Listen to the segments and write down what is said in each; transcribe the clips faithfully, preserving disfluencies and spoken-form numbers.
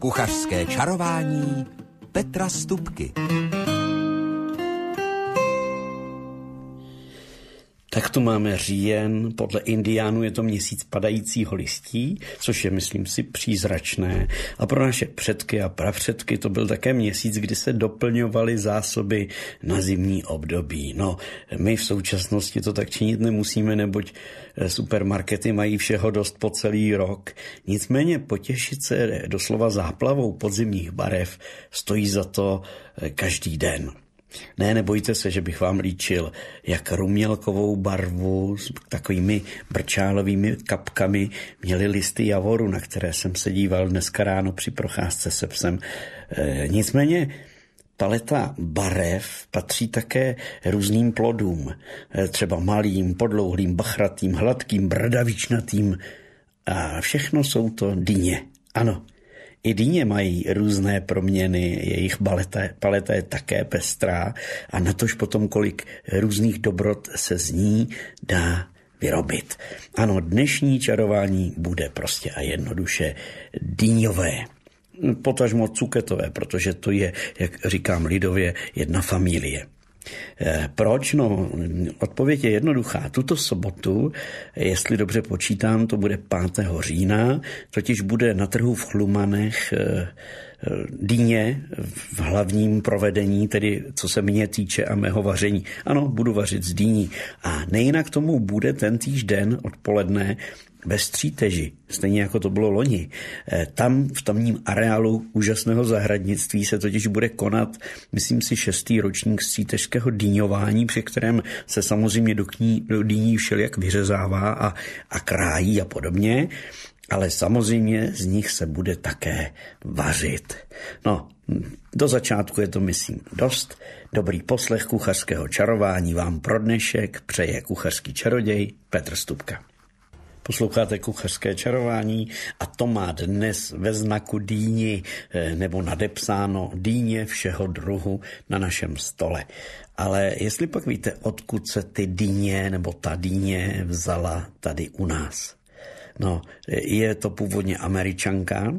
Kuchařské čarování Petra Stupky. Tak tu máme říjen, podle indiánů je to měsíc padajícího listí, což je, myslím si, přízračné. A pro naše předky a prapředky to byl také měsíc, kdy se doplňovaly zásoby na zimní období. No, my v současnosti to tak činit nemusíme, neboť supermarkety mají všeho dost po celý rok. Nicméně potěšit se doslova záplavou podzimních barev stojí za to každý den. Ne, nebojte se, že bych vám líčil, jak rumělkovou barvu s takovými brčálovými kapkami měly listy javoru, na které jsem se díval dneska ráno při procházce se psem. E, nicméně paleta barev patří také různým plodům, e, třeba malým, podlouhlým, bachratým, hladkým, bradavičnatým, a všechno jsou to dyně. Ano, i dyně mají různé proměny, jejich paleta, paleta je také pestrá a natož potom, kolik různých dobrot se z ní dá vyrobit. Ano, dnešní čarování bude prostě a jednoduše dyňové. Potažmo cuketové, protože to je, jak říkám lidově, jedna familie. Proč? No, odpověď je jednoduchá. Tuto sobotu, jestli dobře počítám, to bude pátého října, totiž bude na trhu v Chlumanech dyně v hlavním provedení, tedy co se mě týče a mého vaření. Ano, budu vařit z dyní. A nejinak tomu bude tentýž den odpoledne ve Stříteži, stejně jako to bylo loni. Tam v tamním areálu úžasného zahradnictví se totiž bude konat, myslím si, šestý ročník střítežského dýňování, při kterém se samozřejmě do, kní, do dýní všelijak vyřezává a, a krájí a podobně, ale samozřejmě z nich se bude také vařit. No, do začátku je to, myslím, dost. Dobrý poslech kuchařského čarování vám pro dnešek přeje kuchařský čaroděj Petr Stupka. Posloucháte kuchařské čarování a to má dnes ve znaku dýni nebo nadepsáno dýně všeho druhu na našem stole. Ale jestli pak víte, odkud se ty dýně nebo ta dýně vzala tady u nás? No, je to původně Američanka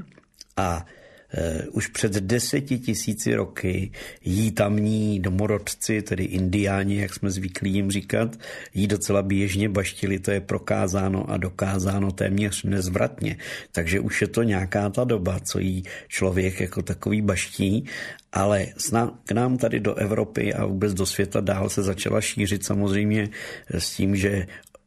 a Uh, už před deseti tisíci roky jí tamní domorodci, tedy indiáni, jak jsme zvyklí jim říkat, jí docela běžně baštili, to je prokázáno a dokázáno téměř nezvratně. Takže už je to nějaká ta doba, co jí člověk jako takový baští, ale k nám tady do Evropy a vůbec do světa dál se začala šířit samozřejmě s tím, že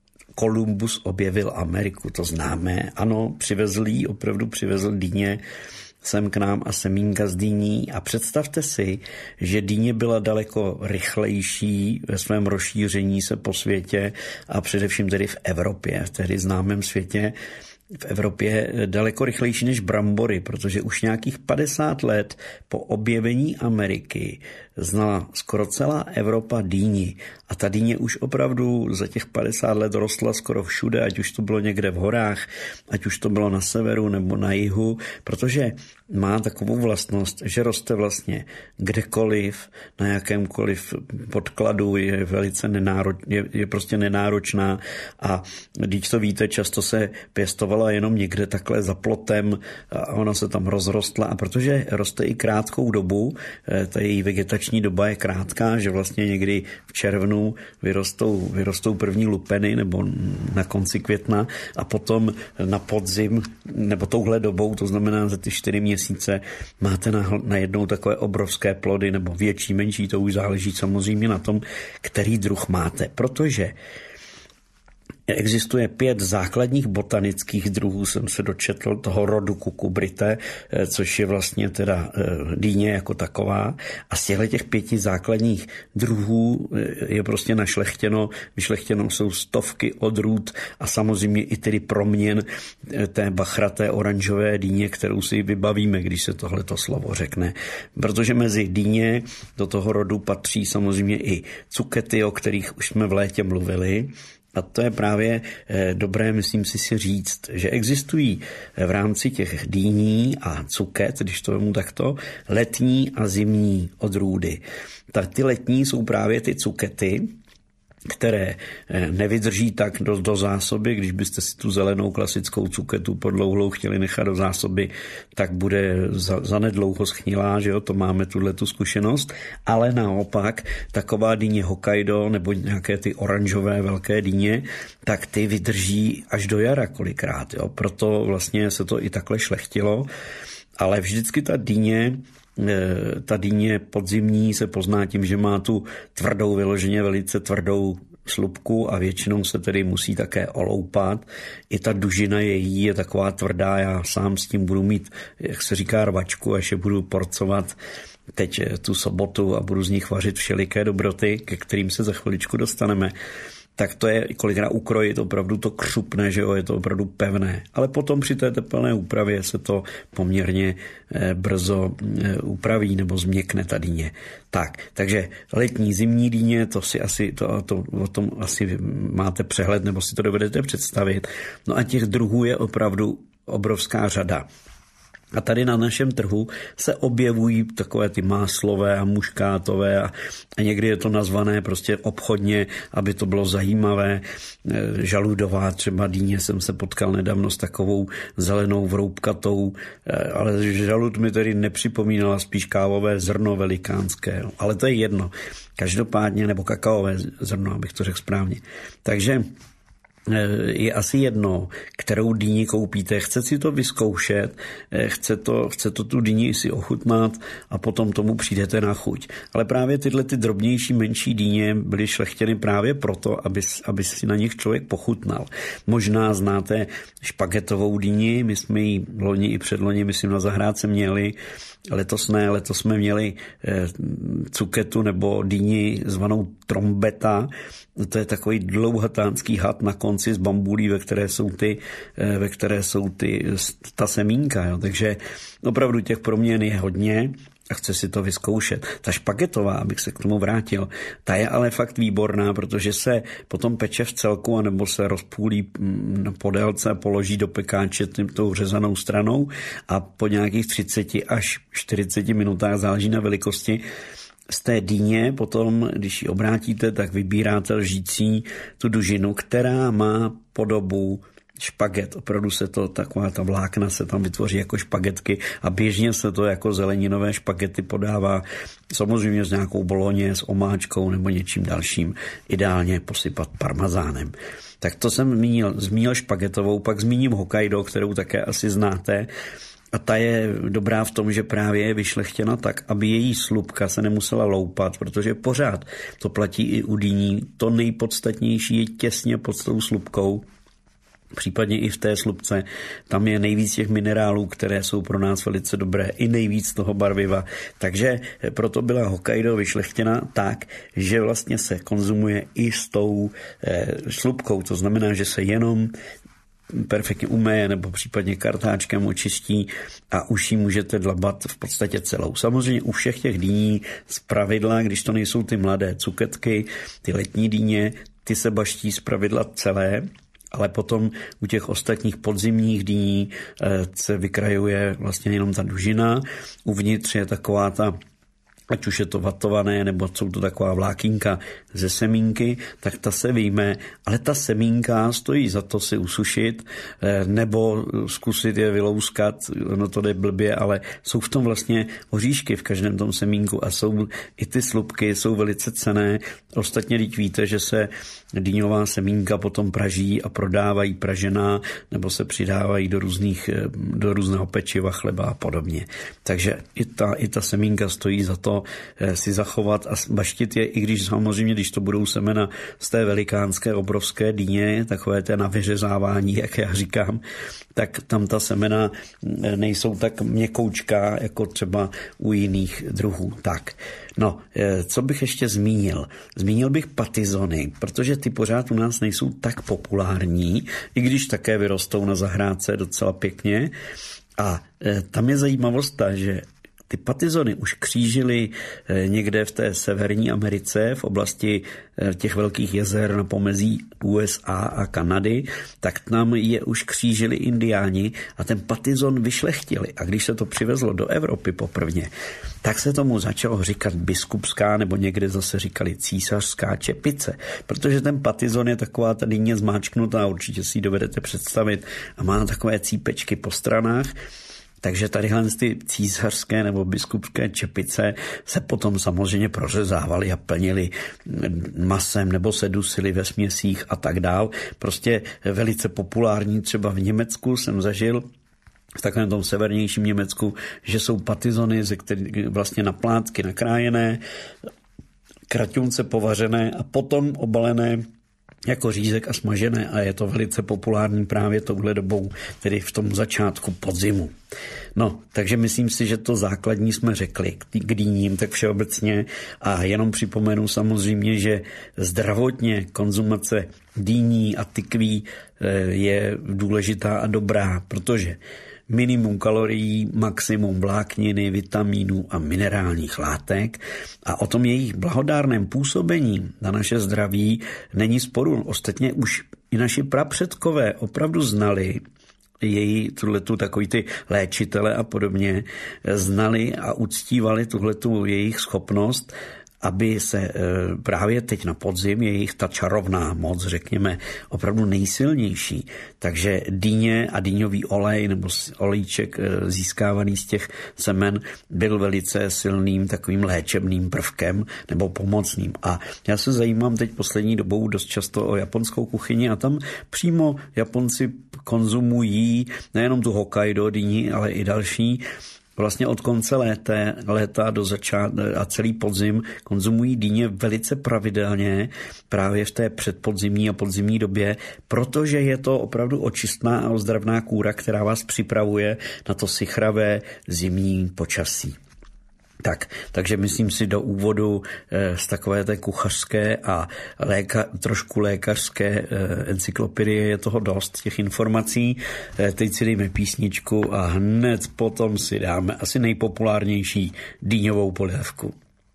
Kolumbus objevil Ameriku, to známe. Ano, přivezl jí, opravdu přivezl dýně sem k nám a semínka z dýní a představte si, že dýně byla daleko rychlejší ve svém rozšíření se po světě a především tedy v Evropě, v tehdy známém světě, v Evropě daleko rychlejší než brambory, protože už nějakých padesát let po objevení Ameriky znala skoro celá Evropa dýni a ta dýně už opravdu za těch padesát let rostla skoro všude, ať už to bylo někde v horách, ať už to bylo na severu nebo na jihu, protože má takovou vlastnost, že roste vlastně kdekoliv, na jakémkoliv podkladu, je velice nenároč, je, je prostě nenáročná a když to víte, často se pěstovala jenom někde takhle za plotem a ona se tam rozrostla a protože roste i krátkou dobu, ta její vegetační doba je krátká, že vlastně někdy v červnu vyrostou, vyrostou první lupeny nebo na konci května a potom na podzim nebo touhle dobou, to znamená za ty čtyři měsíce, máte najednou takové obrovské plody nebo větší, menší, to už záleží samozřejmě na tom, který druh máte, protože existuje pět základních botanických druhů, jsem se dočetl, toho rodu Cucubritae, což je vlastně teda dýně jako taková. A z těchto těch pěti základních druhů je prostě našlechtěno, vyšlechtěno jsou stovky odrůd a samozřejmě i tedy proměn té bachraté oranžové dýně, kterou si vybavíme, když se tohleto slovo řekne. Protože mezi dýně do toho rodu patří samozřejmě i cukety, o kterých už jsme v létě mluvili. A to je právě dobré, myslím si, si říct, že existují v rámci těch dýní a cuket, když to vemu takto, letní a zimní odrůdy. Tak ty letní jsou právě ty cukety které nevydrží tak do, do zásoby. Když byste si tu zelenou klasickou cuketu podlouhlou chtěli nechat do zásoby, tak bude za, za nedlouho schnilá, že jo, to máme tuhletu zkušenost, ale naopak taková dýně Hokkaido nebo nějaké ty oranžové velké dýně, tak ty vydrží až do jara kolikrát, jo, proto vlastně se to i takhle šlechtilo, ale vždycky ta dýně Ta dýně podzimní se pozná tím, že má tu tvrdou, vyloženě velice tvrdou slupku a většinou se tedy musí také oloupat. I ta dužina její je taková tvrdá, já sám s tím budu mít, jak se říká, rvačku, až je budu porcovat teď tu sobotu a budu z nich vařit všeliké dobroty, ke kterým se za chviličku dostaneme. Tak to je kolikrát ukrojit opravdu to křupne, že jo, je to opravdu pevné. Ale potom při té tepelné úpravě se to poměrně brzo upraví nebo změkne ta dýně. Tak, takže letní, zimní dýně, to si asi, to, to, o tom asi máte přehled nebo si to dovedete představit. No a těch druhů je opravdu obrovská řada. A tady na našem trhu se objevují takové ty máslové a muškátové a, a někdy je to nazvané prostě obchodně, aby to bylo zajímavé. Žaludová třeba dýně jsem se potkal nedávno s takovou zelenou vroubkatou, ale žalud mi tedy nepřipomínala, spíš kávové zrno velikánské, ale to je jedno. Každopádně, nebo kakaové zrno, abych to řekl správně. Takže je asi jedno, kterou dýni koupíte, chce si to vyzkoušet, chce to, chce to tu dýni si ochutnat a potom tomu přijdete na chuť. Ale právě tyhle ty drobnější, menší dýně byly šlechtěny právě proto, aby, aby si na nich člověk pochutnal. Možná znáte špagetovou dýni, my jsme ji loni i předloni, myslím, na zahrádce měli, letos ne, letos jsme měli cuketu nebo dýni zvanou trombeta. To je takový dlouhatánský had na konci z bambulí, ve které jsou ty, ve které jsou ty, ta semínka. Jo. Takže opravdu těch proměn je hodně a chce si to vyzkoušet. Ta špagetová, abych se k tomu vrátil, ta je ale fakt výborná, protože se potom peče v celku anebo se rozpůlí na podélce a položí do pekáče tou řezanou stranou a po nějakých třicet až čtyřicet minutách, záleží na velikosti, z té dýně potom, když ji obrátíte, tak vybíráte lžící tu dužinu, která má podobu špaget. Opravdu se to, taková ta vlákna se tam vytvoří jako špagetky a běžně se to jako zeleninové špagety podává samozřejmě s nějakou boloně, s omáčkou nebo něčím dalším. Ideálně posypat parmazánem. Tak to jsem zmínil, zmínil špagetovou, pak zmíním Hokkaido, kterou také asi znáte. A ta je dobrá v tom, že právě je vyšlechtěna tak, aby její slupka se nemusela loupat, protože pořád to platí i u dýní. To nejpodstatnější je těsně pod tou slupkou, případně i v té slupce. Tam je nejvíc těch minerálů, které jsou pro nás velice dobré, i nejvíc toho barviva. Takže proto byla Hokkaido vyšlechtěna tak, že vlastně se konzumuje i s tou eh, slupkou. To znamená, že se jenom perfektně umeje nebo případně kartáčkem očistí a už ji můžete dlabat v podstatě celou. Samozřejmě u všech těch dýní z pravidla, když to nejsou ty mladé cuketky, ty letní dýně, ty se baští z pravidla celé, ale potom u těch ostatních podzimních dýní se vykrajuje vlastně jenom ta dužina. Uvnitř je taková ta, ať už je to vatované, nebo jsou to taková vlákínka ze semínky, tak ta se vyjme, ale ta semínka stojí za to si usušit, nebo zkusit je vylouskat, no to jde blbě, ale jsou v tom vlastně oříšky v každém tom semínku a jsou i ty slupky, jsou velice cenné. Ostatně teď víte, že se dýňová semínka potom praží a prodávají pražená, nebo se přidávají do různých, do různého pečiva, chleba a podobně. Takže i ta, i ta semínka stojí za to si zachovat a baštit je, i když samozřejmě, když to budou semena z té velikánské, obrovské dýně, takové té na vyřezávání, jak já říkám, tak tam ta semena nejsou tak měkoučká, jako třeba u jiných druhů. Tak, no, co bych ještě zmínil? Zmínil bych patizony, protože ty pořád u nás nejsou tak populární, i když také vyrostou na zahrádce docela pěkně. A tam je zajímavost ta, že Ty patizony už křížily někde v té severní Americe, v oblasti těch velkých jezer na pomezí U S A a Kanady, tak tam je už křížili indiáni a ten patizon vyšlechtili. A když se to přivezlo do Evropy poprvně, tak se tomu začalo říkat biskupská, nebo někde zase říkali císařská čepice, protože ten patizon je taková ta dýně zmáčknutá, určitě si ji dovedete představit, a má takové cípečky po stranách. Takže tadyhle ty císařské nebo biskupské čepice se potom samozřejmě prořezávaly a plnily masem nebo se dusily ve směsích a tak dál. Prostě velice populární třeba v Německu jsem zažil, v takovém tom severnějším Německu, že jsou patizony, ze kterých vlastně na plátky nakrájené, kraťunce povařené a potom obalené jako řízek a smažené, a je to velice populární právě touhle dobou, tedy v tom začátku podzimu. No, takže myslím si, že to základní jsme řekli k dýním, tak všeobecně, a jenom připomenu samozřejmě, že zdravotně konzumace dýní a tykví je důležitá a dobrá, protože minimum kalorií, maximum vlákniny, vitamínů a minerálních látek, a o tom jejich blahodárném působení na naše zdraví není sporu. Ostatně už i naši prapředkové opravdu znali její tuhletu, takový ty léčitele a podobně, znali a uctívali tuhletu jejich schopnost, aby se právě teď na podzim, jejich ta čarovná moc, řekněme, opravdu nejsilnější. Takže dýně a dýňový olej nebo olejček získávaný z těch semen byl velice silným takovým léčebným prvkem nebo pomocným. A já se zajímám teď poslední dobou dost často o japonskou kuchyni a tam přímo Japonci konzumují nejenom tu Hokkaido dýni, ale i další. Vlastně od konce léta, léta do začátku a celý podzim konzumují dýně velice pravidelně právě v té předpodzimní a podzimní době, protože je to opravdu očistná a ozdravná kůra, která vás připravuje na to sichravé zimní počasí. Tak, takže myslím si do úvodu e, z takové té kuchařské a léka, trošku lékařské e, encyklopedie je toho dost, těch informací. E, teď si dejme písničku a hned potom si dáme asi nejpopulárnější dýňovou polévku.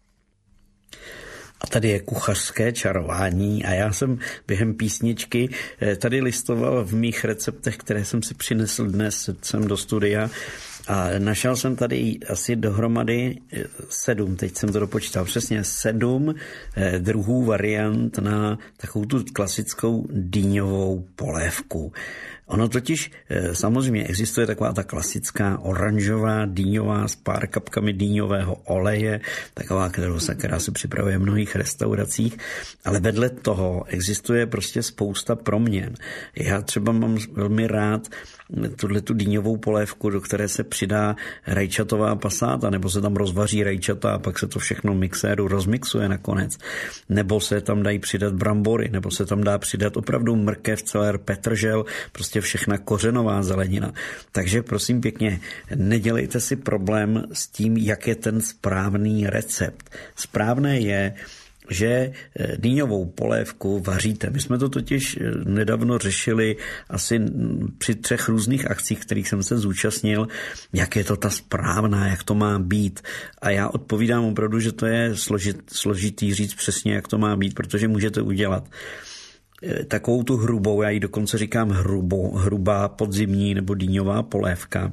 A tady je kuchařské čarování a já jsem během písničky tady listoval v mých receptech, které jsem si přinesl dnes sem do studia, a našel jsem tady asi dohromady sedm, teď jsem to dopočítal přesně, sedm druhů variant na takovou tu klasickou dýňovou polévku. Ono totiž samozřejmě existuje taková ta klasická oranžová dýňová s pár kapkami dýňového oleje, taková, kterou se, která se připravuje v mnohých restauracích, ale vedle toho existuje prostě spousta proměn. Já třeba mám velmi rád tuhletu dýňovou polévku, do které se přidá rajčatová pasáta, nebo se tam rozvaří rajčata a pak se to všechno v mixéru rozmixuje nakonec. Nebo se tam dají přidat brambory, nebo se tam dá přidat opravdu mrkev, celer, petržel, prostě všechna kořenová zelenina. Takže prosím pěkně, nedělejte si problém s tím, jak je ten správný recept. Správné je, že dýňovou polévku vaříte. My jsme to totiž nedávno řešili asi při třech různých akcích, kterých jsem se zúčastnil, jak je to ta správná, jak to má být. A já odpovídám opravdu, že to je složit, složitý říct přesně, jak to má být, protože můžete udělat takovou tu hrubou, já ji dokonce říkám hrubou, hrubá podzimní nebo dýňová polévka,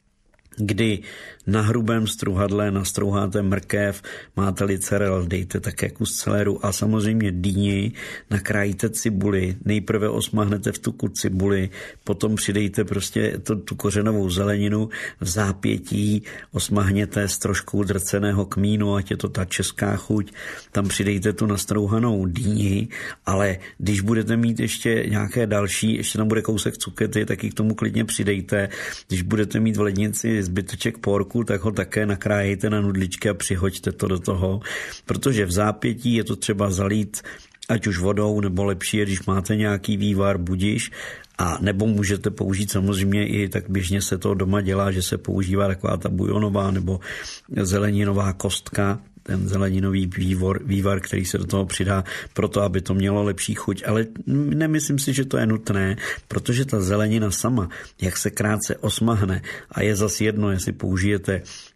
kdy na hrubém struhadle nastrouháte mrkev, máte-li cerel, dejte také kus celeru a samozřejmě dýni, nakrájíte cibuli, nejprve osmahnete v tuku cibuli, potom přidejte prostě to, tu kořenovou zeleninu, v zápětí osmahněte s troškou drceného kmínu, ať je to ta česká chuť, tam přidejte tu nastrouhanou dýni, ale když budete mít ještě nějaké další, ještě tam bude kousek cukety, tak ji k tomu klidně přidejte. Když budete mít v lednici zbyteček porku, tak ho také nakrájejte na nudličky a přihoďte to do toho, protože v zápětí je to třeba zalít ať už vodou, nebo lepší je, když máte nějaký vývar, budiš, a nebo můžete použít samozřejmě i, tak běžně se to doma dělá, že se používá taková ta bujonová nebo zeleninová kostka, ten zeleninový vývor, vývar, který se do toho přidá proto, aby to mělo lepší chuť. Ale nemyslím si, že to je nutné, protože ta zelenina sama, jak se krátce osmahne, a je zas jedno, jestli použijete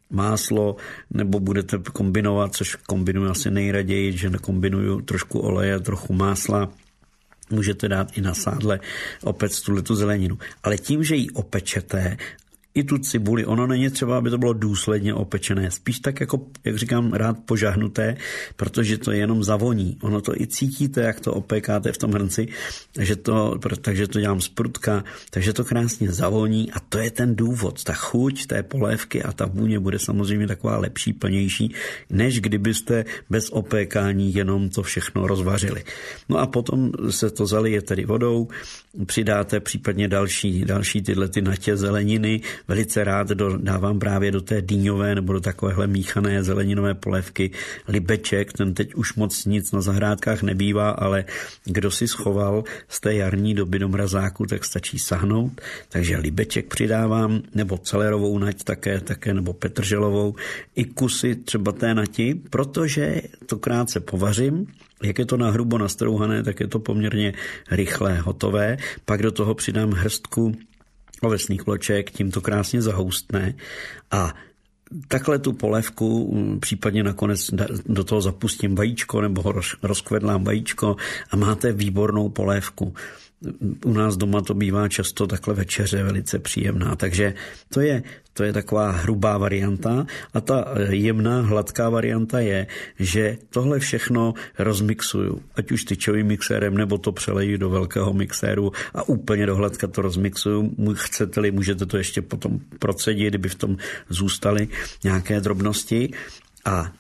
máslo, nebo budete kombinovat, což kombinuji asi nejraději, že nekombinuju trošku oleje, trochu másla. Můžete dát i na sádle opec tuhletu zeleninu. Ale tím, že ji opečete, i tu cibuli, ono není třeba, aby to bylo důsledně opečené, spíš tak jako, jak říkám, rád požahnuté, protože to jenom zavoní. Ono to i cítíte, jak to opékáte v tom hrnci, že to, takže to dělám z prutka, takže to krásně zavoní a to je ten důvod. Ta chuť té polévky a ta vůně bude samozřejmě taková lepší, plnější, než kdybyste bez opékání jenom to všechno rozvařili. No a potom se to zalije tedy vodou, přidáte případně další, další tyhle ty natě zeleniny. Velice rád do, dávám právě do té dýňové nebo do takovéhle míchané zeleninové polévky libeček. Ten teď už moc nic na zahrádkách nebývá, ale kdo si schoval z té jarní doby do mrazáku, tak stačí sahnout. Takže libeček přidávám, nebo celerovou nať také, také nebo petrželovou, i kusy třeba té nati, protože to krátce povařím. Jak je to nahrubo nastrouhané, tak je to poměrně rychlé, hotové. Pak do toho přidám hrstku ovesných vloček, tím to krásně zahoustne a takhle tu polévku případně nakonec do toho zapustím vajíčko nebo ho rozkvedlám vajíčko a máte výbornou polévku. U nás doma to bývá často takhle večeře velice příjemná, takže to je, to je taková hrubá varianta a ta jemná, hladká varianta je, že tohle všechno rozmixuju, ať už tyčovým mixérem, nebo to přeleju do velkého mixéru a úplně do hladka to rozmixuju. Chcete-li, můžete to ještě potom procedit, kdyby v tom zůstaly nějaké drobnosti a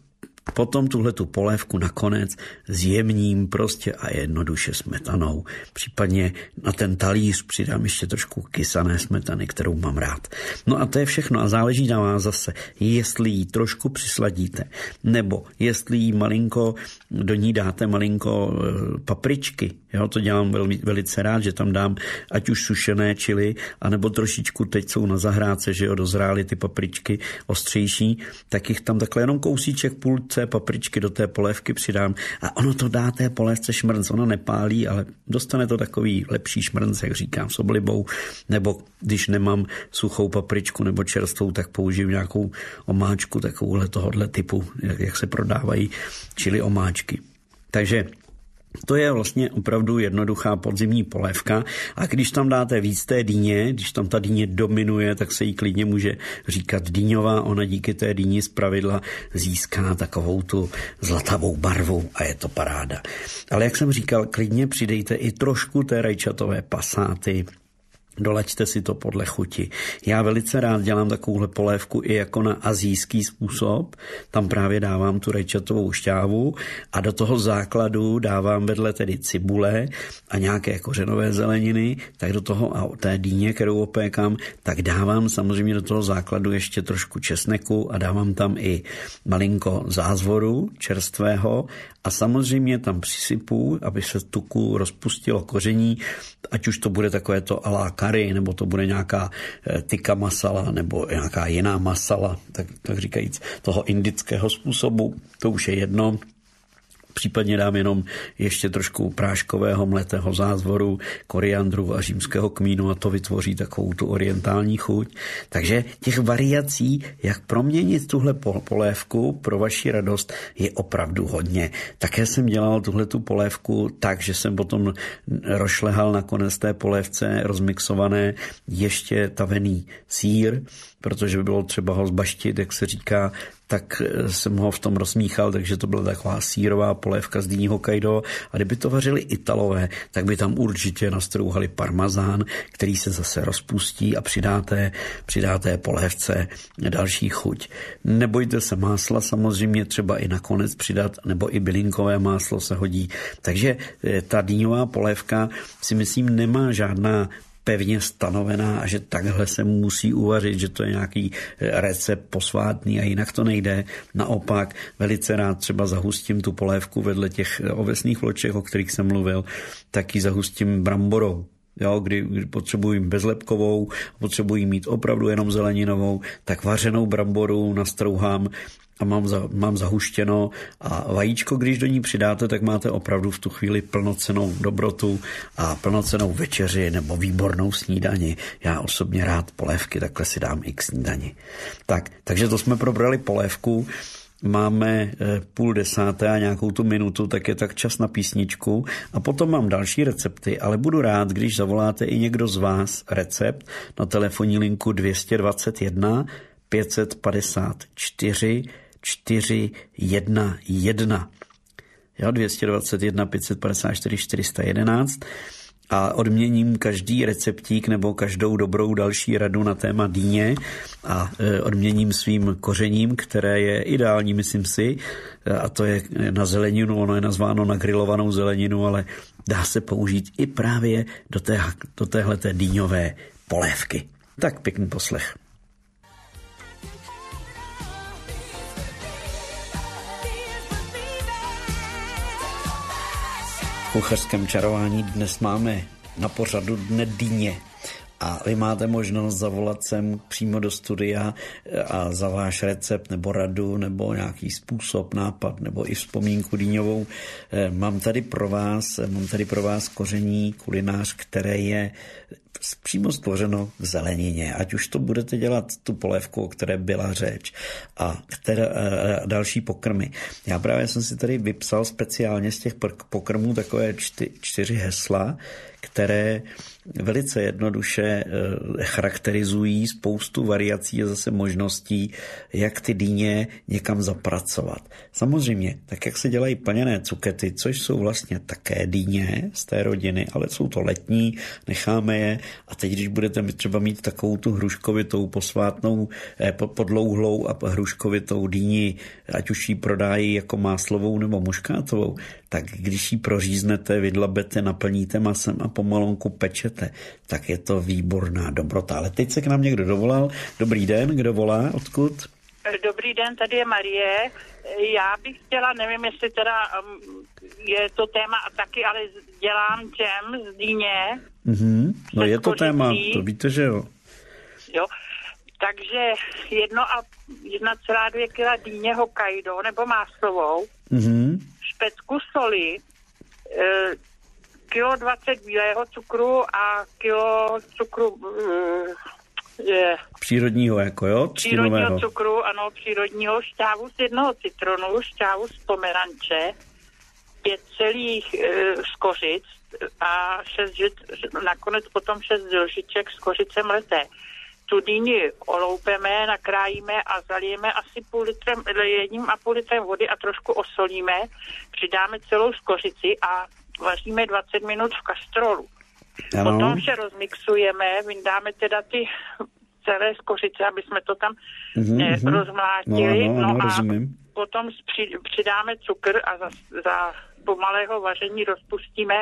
potom tuhletu polévku nakonec zjemním prostě a jednoduše smetanou. Případně na ten talíř přidám ještě trošku kysané smetany, kterou mám rád. No a to je všechno a záleží na vás zase, jestli ji trošku přisladíte, nebo jestli ji malinko, do ní dáte malinko papričky. Jo, to dělám velmi, velice rád, že tam dám ať už sušené čili, anebo trošičku, teď jsou na zahrádce, že jo, dozrály ty papričky ostřejší, tak jich tam takhle jenom kousíček půlce papričky do té polévky přidám a ono to dá té polévce šmrnc, ono nepálí, ale dostane to takový lepší šmrnc, jak říkám, s oblibou, nebo když nemám suchou papričku nebo čerstvou, tak použiju nějakou omáčku takovouhle tohohle typu, jak, jak se prodávají čili omáčky. Takže to je vlastně opravdu jednoduchá podzimní polévka a když tam dáte víc té dýně, když tam ta dýně dominuje, tak se jí klidně může říkat dýňová, ona díky té dýni zpravidla získá takovou tu zlatavou barvu a je to paráda. Ale jak jsem říkal, klidně přidejte i trošku té rajčatové pasáty, dolaďte si to podle chuti. Já velice rád dělám takovouhle polévku i jako na asijský způsob. Tam právě dávám tu rajčatovou šťávu a do toho základu dávám vedle tedy cibule a nějaké kořenové zeleniny, tak do toho a té dýně, kterou opékám, tak dávám samozřejmě do toho základu ještě trošku česneku a dávám tam i malinko zázvoru čerstvého a samozřejmě tam přisypu, aby se tuku rozpustilo koření, ať už to bude takové to alá kari, nebo to bude nějaká tikka masala, nebo nějaká jiná masala, tak, tak říkajíc, toho indického způsobu, to už je jedno. Případně dám jenom ještě trošku práškového mletého zázvoru, koriandru a římského kmínu a to vytvoří takovou tu orientální chuť. Takže těch variací, jak proměnit tuhle polévku pro vaši radost, je opravdu hodně. Také jsem dělal tuhle tu polévku tak, že jsem potom rozšlehal nakonec té polévce rozmixované ještě tavený sýr, protože by bylo třeba ho zbaštit, jak se říká, tak jsem ho v tom rozmíchal, takže to byla taková sýrová polévka z dýní Hokkaido. A kdyby to vařili Italové, tak by tam určitě nastrouhali parmazán, který se zase rozpustí a přidáte, přidáte polévce další chuť. Nebojte se másla, samozřejmě třeba i nakonec přidat, nebo i bylinkové máslo se hodí. Takže ta dýňová polévka si myslím nemá žádná pevně stanovená a že takhle se musí uvařit, že to je nějaký recept posvátný a jinak to nejde. Naopak velice rád třeba zahustím tu polévku vedle těch ovesných vloček, o kterých jsem mluvil, tak ji zahustím bramborou. jo, kdy, kdy potřebuji bezlepkovou, potřebuji mít opravdu jenom zeleninovou, tak vařenou bramboru nastrouhám a mám, za, mám zahuštěno a vajíčko, když do ní přidáte, tak máte opravdu v tu chvíli plnocennou dobrotu a plnocennou večeři nebo výbornou snídani. Já osobně rád polévky, takhle si dám i k snídani. Tak, takže to jsme probrali polévku. Máme půl desáté a nějakou tu minutu, tak je tak čas na písničku a potom mám další recepty, ale budu rád, když zavoláte i někdo z vás recept na telefonní linku dvě stě dvacet jedna pět set padesát čtyři čtyři jedna jedna. Jo, dvě stě dvacet jedna pět set padesát čtyři čtyři sta jedenáct a odměním každý receptík nebo každou dobrou další radu na téma dýně a odměním svým kořením, které je ideální, myslím si, a to je na zeleninu, ono je nazváno na grilovanou zeleninu, ale dá se použít i právě do, té, do téhleté dýňové polévky. Tak pěkný poslech. V kuchařském čarování dnes máme na pořadu Dne dýně a vy máte možnost zavolat sem přímo do studia a za váš recept nebo radu nebo nějaký způsob, nápad nebo i vzpomínku dýňovou. Mám tady pro vás, mám tady pro vás koření kulinář, které je přímo stvořeno v zelenině. Ať už to budete dělat tu polévku, o které byla řeč a které, a další pokrmy. Já právě jsem si tady vypsal speciálně z těch pokrmů takové čty, čtyři hesla, které velice jednoduše charakterizují spoustu variací a zase možností, jak ty dýně někam zapracovat. Samozřejmě, tak jak se dělají plněné cukety, což jsou vlastně také dýně z té rodiny, ale jsou to letní, necháme je a teď, když budete třeba mít takovou tu hruškovitou posvátnou, podlouhlou a hruškovitou dýni, ať už ji prodájí jako máslovou nebo muškátovou, tak když ji proříznete, vydlabete, naplníte masem a pomalonku pečete, tak je to výborná dobrota. Ale teď se k nám někdo dovolal. Dobrý den, kdo volá, odkud? Dobrý den, tady je Marie. Já bych chtěla, nevím, jestli teda um, je to téma taky, ale dělám džem z dýně. Mm-hmm. No je to kořicí. Téma, to víte, že jo. Jo, takže jedno a jedna celá dvě kila dýně Hokkaido nebo máslovou, mm-hmm. špecku soli, e, kilo dvacet bílého cukru a kilo cukru je, přírodního, jako jo? Přírodního cukru, ano, přírodního, šťávu z jednoho citronu, šťávu z pomeranče, pět celých e, z kořic a šest žit, nakonec potom šest lžiček z kořice mleté. Tu dýni oloupeme, nakrájíme a zalijeme asi půl litrem, jedním a půl litrem vody a trošku osolíme. Přidáme celou skořici a vaříme dvacet minut v kastrolu. Ano. Potom vše rozmixujeme, vyndáme teda ty celé skořice, aby jsme to tam mm-hmm. eh, rozmlátili. No, ano, ano, no a rozumím. potom při, přidáme cukr a za, za pomalého vaření rozpustíme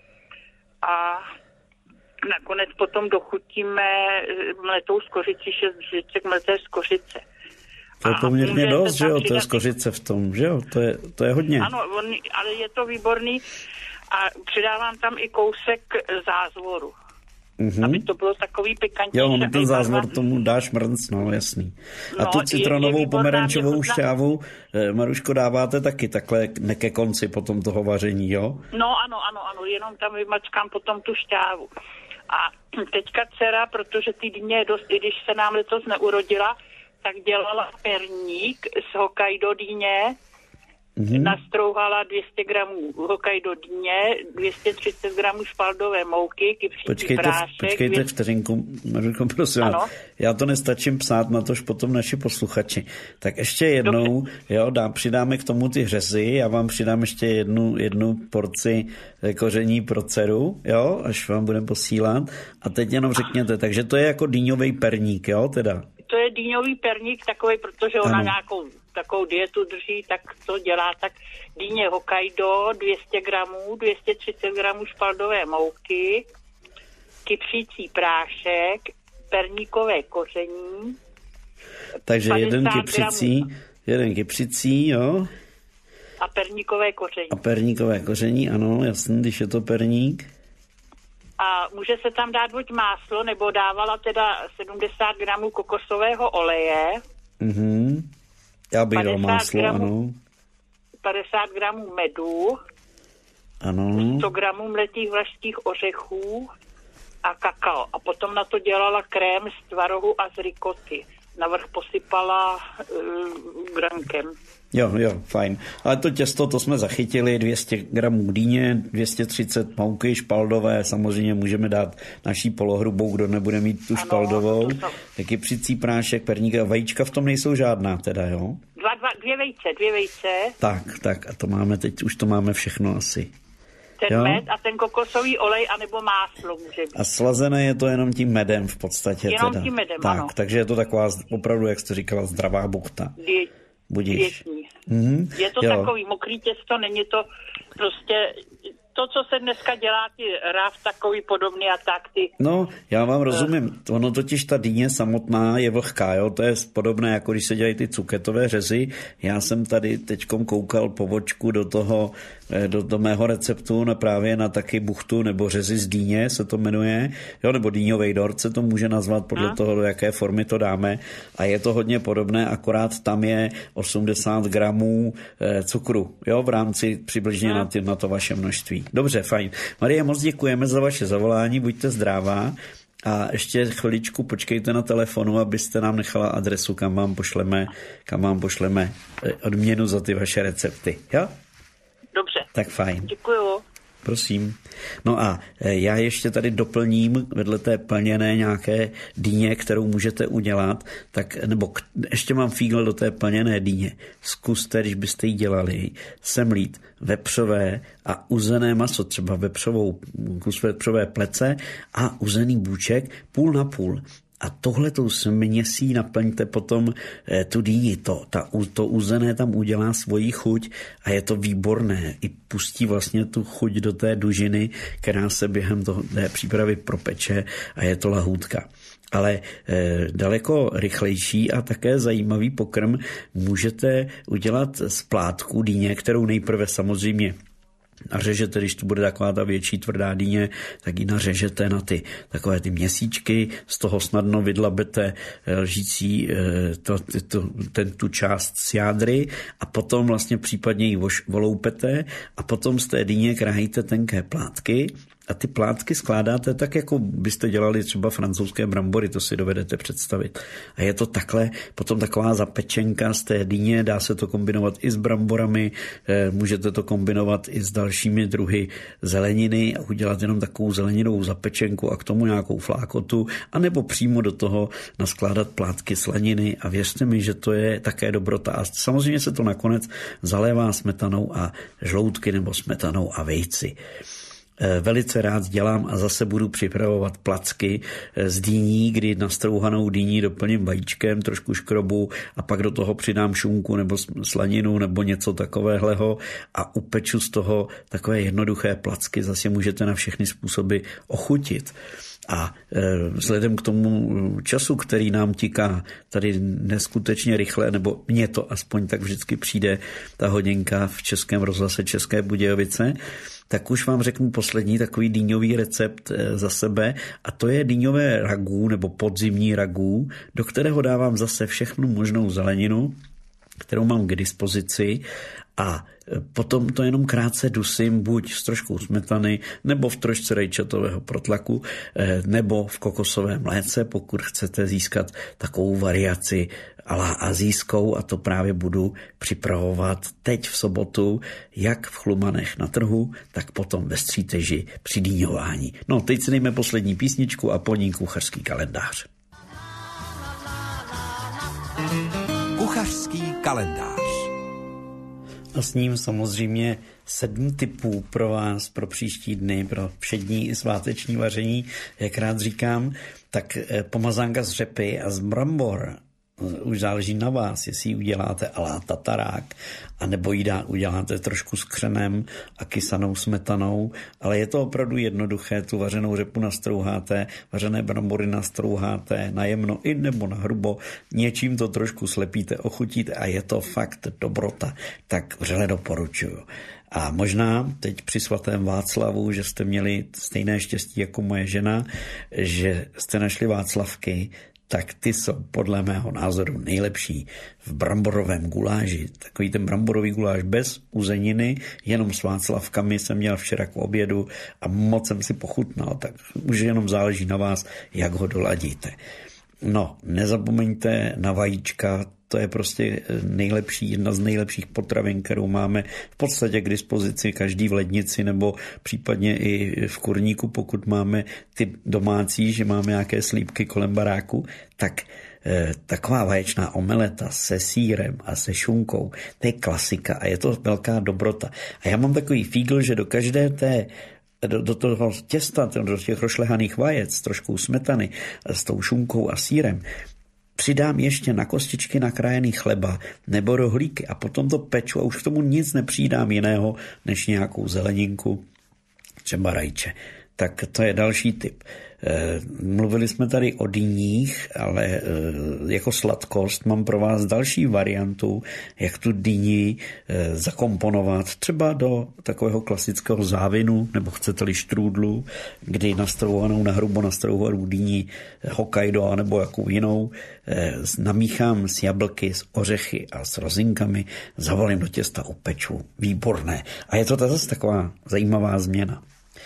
a nakonec potom dochutíme mletou skořici, šest žicek mleté skořice. To je poměrně dost, že jo, to je skořice v tom, že jo, to je, to je hodně. Ano, on, ale je to výborný a přidávám tam i kousek zázvoru, mm-hmm. aby to bylo takový pikantní. Jo, no ten zázvor tomu dáš mrnc, no jasný. A no, tu citronovou je, je pomerančovou šťávu, Maruško, dáváte taky takhle ke konci potom toho vaření, jo? No ano, ano, ano, jenom tam vymačkám potom tu šťávu. A teďka dcera, protože ty dýně je dost, i když se nám letos neurodila, tak dělala perník z Hokkaido dýně, mm-hmm. nastrouhala dvě stě gramů Hokkaido dýně, dvě stě třicet gramů špaldové mouky, kypřící prášek. Počkejte dvě... vteřinku, Maruško, prosím vás. Já to nestačím psát, na tož potom naši posluchači. Tak ještě jednou, dobře. Jo, dá, přidáme k tomu ty hřezy, já vám přidám ještě jednu, jednu porci koření pro dceru, jo, až vám budeme posílat. A teď jenom řekněte, takže to je jako dýňový perník, jo, teda. To je dýňový perník takový, protože ona ano. nějakou takovou dietu drží, tak to dělá tak dýně Hokkaido, dvě stě gramů, dvě stě třicet gramů špaldové mouky, kypřící prášek, perníkové koření. Takže jeden kypřící, gramů. jeden kypřící, jo. A perníkové koření. A perníkové koření, ano, jasný, když je to perník. A může se tam dát buď máslo, nebo dávala teda sedmdesát gramů kokosového oleje. Mhm. Já bych dal máslo, gramů, ano. padesát gramů medu. Ano. sto gramů mletých vlašských ořechů a kakao. A potom na to dělala krém z tvarohu a z rikoty. Navrch posypala uh, grankem. Jo, jo, fajn. Ale to těsto, to jsme zachytili, dvě stě gramů dýně, dvě stě třicet mouky špaldové, samozřejmě můžeme dát naší polohrubou, kdo nebude mít tu ano, špaldovou. To... Taky přicí prášek, perník a vajíčka v tom nejsou žádná teda, jo? Dva, dva, dvě vejce, dvě vejce. Tak, tak a to máme teď, už to máme všechno asi. Ten jo? Med a ten kokosový olej anebo máslo může být. A slazené je to jenom tím medem v podstatě. Jenom teda. tím medem, tak, ano. Takže je to taková opravdu, jak jste říkala, zdravá buchta. Die, Budíš. Mm-hmm. Je to jo. takový mokrý těsto, není to prostě to, co se dneska dělá, ty ráv takový podobný a tak ty. No, já vám rozumím. Ono totiž ta dýně samotná je vlhká, jo? To je podobné, jako když se dělají ty cuketové řezy. Já jsem tady teďkom koukal po vočku do toho, do, do mého receptu na právě na taky buchtu nebo řezy z dýně se to jmenuje, jo? Nebo dýňovej dort se to může nazvat podle hmm. toho, do jaké formy to dáme. A je to hodně podobné, akorát tam je osmdesát gramů eh, cukru, jo? V rámci přibližně hmm. na, ty, na to vaše množství. Dobře, fajn. Marie, moc děkujeme za vaše zavolání, buďte zdrává a ještě chviličku počkejte na telefonu, abyste nám nechala adresu, kam vám pošleme, kam vám pošleme odměnu za ty vaše recepty. Jo? Dobře. Tak fajn. Děkuju. Prosím. No a já ještě tady doplním vedle té plněné nějaké dýně, kterou můžete udělat, tak, nebo k, ještě mám fígl do té plněné dýně. Zkuste, když byste ji dělali, semlít vepřové a uzené maso, třeba vepřovou, kus vepřové plece a uzený bůček půl na půl. A tohletou směsí naplňte potom eh, tu dýni. To, ta, to uzené tam udělá svoji chuť a je to výborné. I pustí vlastně tu chuť do té dužiny, která se během toho, té přípravy propeče a je to lahůdka. Ale eh, daleko rychlejší a také zajímavý pokrm můžete udělat z plátků dýně, kterou nejprve samozřejmě nařežete, když to bude taková ta větší tvrdá dýně, tak ji nařežete na ty takové ty měsíčky, z toho snadno vydlabete lžící to, to, ten, tu část z jádry a potom vlastně případně ji voloupete a potom z té dýně krájíte tenké plátky a ty plátky skládáte tak, jako byste dělali třeba francouzské brambory, to si dovedete představit. A je to takhle, potom taková zapečenka z té dýně, dá se to kombinovat i s bramborami, můžete to kombinovat i s dalšími druhy zeleniny a udělat jenom takovou zeleninovou zapečenku a k tomu nějakou flákotu, anebo přímo do toho naskládat plátky slaniny a věřte mi, že to je také dobrota. A samozřejmě se to nakonec zalévá smetanou a žloutky nebo smetanou a vejci. Velice rád dělám a zase budu připravovat placky z dýní, kdy nastrouhanou dýní doplním vajíčkem, trošku škrobu a pak do toho přidám šunku nebo slaninu nebo něco takového a upeču z toho takové jednoduché placky. Zase můžete na všechny způsoby ochutit. A vzhledem k tomu času, který nám tiká tady neskutečně rychle, nebo mně to aspoň tak vždycky přijde ta hodinka v Českém rozhlase České Budějovice, tak už vám řeknu poslední takový dýňový recept za sebe a to je dýňové ragú nebo podzimní ragú, do kterého dávám zase všechnu možnou zeleninu, kterou mám k dispozici a potom to jenom krátce dusím buď s troškou smetany, nebo v trošce rajčatového protlaku, nebo v kokosovém mléce, pokud chcete získat takovou variaci a la asijskou a to právě budu připravovat teď v sobotu, jak v Chlumanech na trhu, tak potom ve Stříteži při dýňování. No, teď si dejme poslední písničku a po ní kuchařský kalendář. Kuchařský kalendář. A s ním samozřejmě sedm tipů pro vás, pro příští dny, pro všední i sváteční vaření, jak rád říkám, tak pomazánka z řepy a z brambor. Už záleží na vás, jestli ji uděláte a la tatarák, anebo ji uděláte trošku s křenem a kysanou smetanou, ale je to opravdu jednoduché, tu vařenou řepu nastrouháte, vařené brambory nastrouháte na jemno i nebo na hrubo, něčím to trošku slepíte, ochutíte a je to fakt dobrota, tak vřele doporučuju. A možná teď při svatém Václavu, že jste měli stejné štěstí jako moje žena, že jste našli Václavky, tak ty jsou podle mého názoru nejlepší v bramborovém guláži. Takový ten bramborový guláš bez uzeniny, jenom s václavkami jsem měl včera k obědu a moc jsem si pochutnal, tak už jenom záleží na vás, jak ho doladíte. No, nezapomeňte na vajíčka, to je prostě nejlepší, jedna z nejlepších potravin, kterou máme v podstatě k dispozici každý v lednici nebo případně i v kurníku, pokud máme ty domácí, že máme nějaké slípky kolem baráku, tak eh, taková vaječná omeleta se sýrem a se šunkou, to je klasika a je to velká dobrota. A já mám takový fígl, že do každé té Do, do toho těsta, do těch rošlehaných vajec, trošku smetany s tou šunkou a sýrem, přidám ještě na kostičky nakrájený chleba nebo rohlíky a potom to peču a už k tomu nic nepřidám jiného, než nějakou zeleninku, třeba rajče. Tak to je další tip. Mluvili jsme tady o dyních, ale jako sladkost mám pro vás další variantu, jak tu dyni zakomponovat třeba do takového klasického závinu, nebo chcete-li štrůdlu, kdy nastrouhanou, nahrubo nastrouhanou dyni Hokkaido nebo jakou jinou namíchám s jablky, s ořechy a s rozinkami, zavalím do těsta, upeču. Výborné. A je to zase taková zajímavá změna.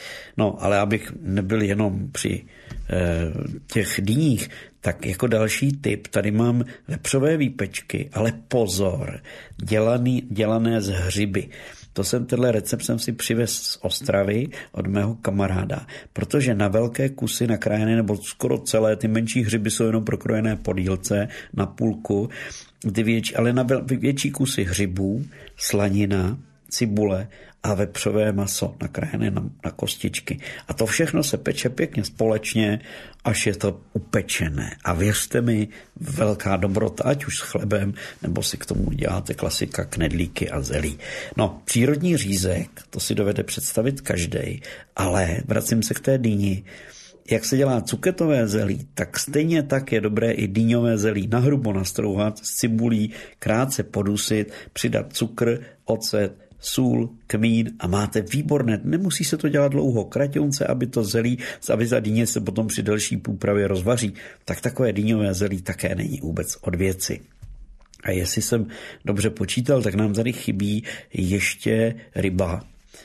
No, ale abych nebyl jenom při e, těch dyních, tak jako další tip, tady mám vepřové výpečky, ale pozor, dělaný, dělané z hřiby. To jsem, tenhle recept jsem si přivez z Ostravy od mého kamaráda, protože na velké kusy nakrájené, nebo skoro celé, ty menší hřiby jsou jenom prokrojené podílce na půlku, ty větší, ale na větší kusy hřibů, slanina, cibule a vepřové maso nakrájené na, na kostičky. A to všechno se peče pěkně společně, až je to upečené. A věřte mi, velká dobrota, ať už s chlebem, nebo si k tomu děláte klasika knedlíky a zelí. No, přírodní řízek, to si dovede představit každej, ale vracím se k té dýni. Jak se dělá cuketové zelí, tak stejně tak je dobré i dýňové zelí nahrubo nastrouhat, s cibulí krátce podusit, přidat cukr, ocet, sůl, kmín a máte výborné, nemusí se to dělat dlouho, kraťounce, aby to zelí, aby ta dýně se potom při delší průpravě rozvaří, tak takové dýňové zelí také není vůbec od věci. A jestli jsem dobře počítal, tak nám tady chybí ještě ryba.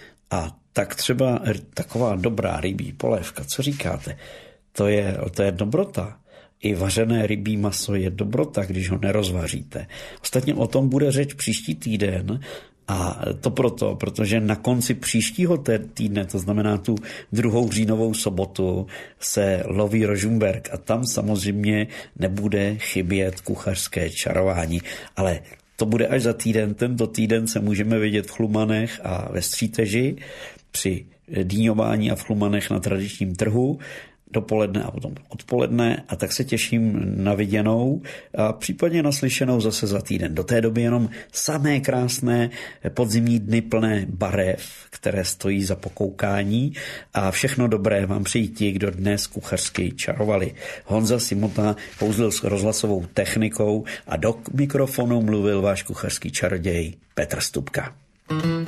A tak třeba taková dobrá rybí polévka, co říkáte? To je, to je dobrota. I vařené rybí maso je dobrota, když ho nerozvaříte. Ostatně o tom bude řeč příští týden. A to proto, protože na konci příštího týdne, to znamená tu druhou říjnovou sobotu, se loví Rožumberk a tam samozřejmě nebude chybět kuchařské čarování. Ale to bude až za týden. Tento týden se můžeme vidět v Chlumanech a ve Stříteži při dýňování a v Chlumanech na tradičním trhu dopoledne a potom odpoledne a tak se těším na viděnou a případně na slyšenou zase za týden. Do té doby jenom samé krásné podzimní dny plné barev, které stojí za pokoukání a všechno dobré vám přejí ti, kdo dnes kuchařsky čarovali. Honza Simota pouzlil s rozhlasovou technikou a do mikrofonu mluvil váš kuchařský čaroděj Petr Stupka.